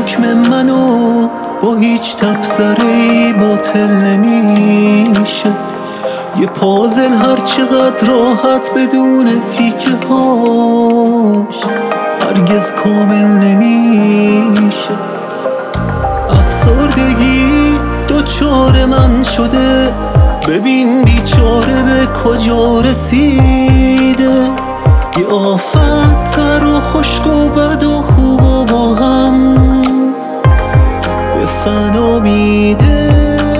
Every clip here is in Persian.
حکم منو با هیچ تبصره‌ای باطل نمیشه. یه پازل هر چقدر راحت بدون تیکه هاش هرگز کامل نمیشه. افسردگی دوچار من شده، ببین بیچاره به کجا رسیده. یه آفت تر و خشک و بد و خوب و با هم به فنا میده،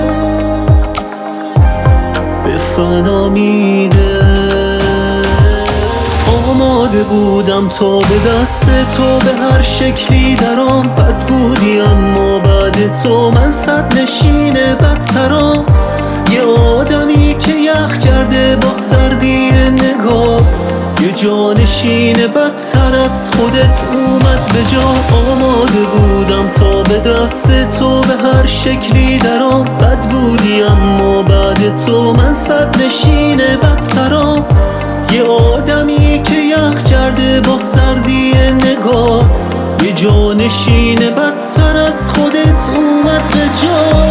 به فنا میده. آماده بودم تا به دست تو به هر شکلی درام، بد بودی اما بعد تو من صد نشین بدترام. یه آدمی که یخ کرده با سردی نگاه، یه جانشین بدتر از خودت اومد به جا. آماده بودم تا به دست تو به هر شکلی درام، بد بودی اما بعد تو من صد نشین بدترام. یه آدمی که یخ کرده با سردی نگات، یه جانشین بدتر از خودت اومد به جا.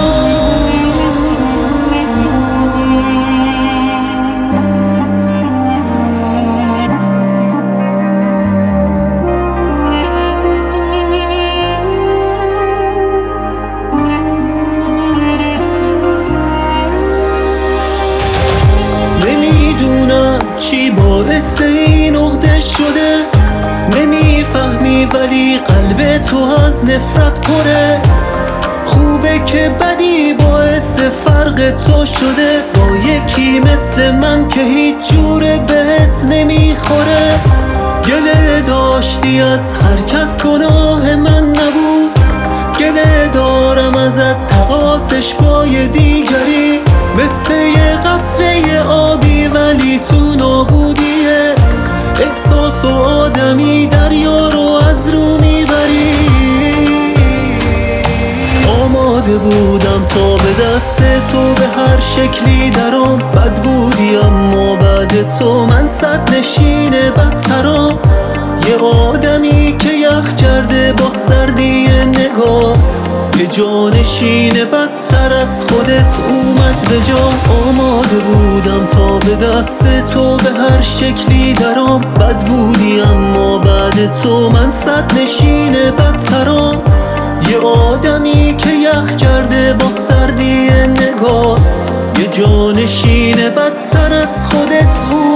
چی باعث این عقده شده نمیفهمی، ولی قلب تو از نفرت پره. خوبه که بدی باعث فرق تو شده با یکی مثل من که هیچ جوره بهت نمیخوره. گله داشتی از هر کس گناه من نبود، گله دارم ازت تقاسش با یه دیگری. مثل یه قطره آبی ولی تو نابودیه، احساس و آدمی دریا رو از رو میبری. آماده بودم تا به دست تو به هر شکلی درام، بد بودی اما بعد تو من صد نشین بدترام. یه آدمی که یخ کرده با سردی نگات، یه جانشین بدتر از خودت اومد به جا. آماده بودم تا به دست تو به هر شکلی درام، بد بودی اما بعد تو من صد نشین بدترام. یه آدمی که یخ کرده با سردی نگات، یه جانشین بدتر از خودت اومد.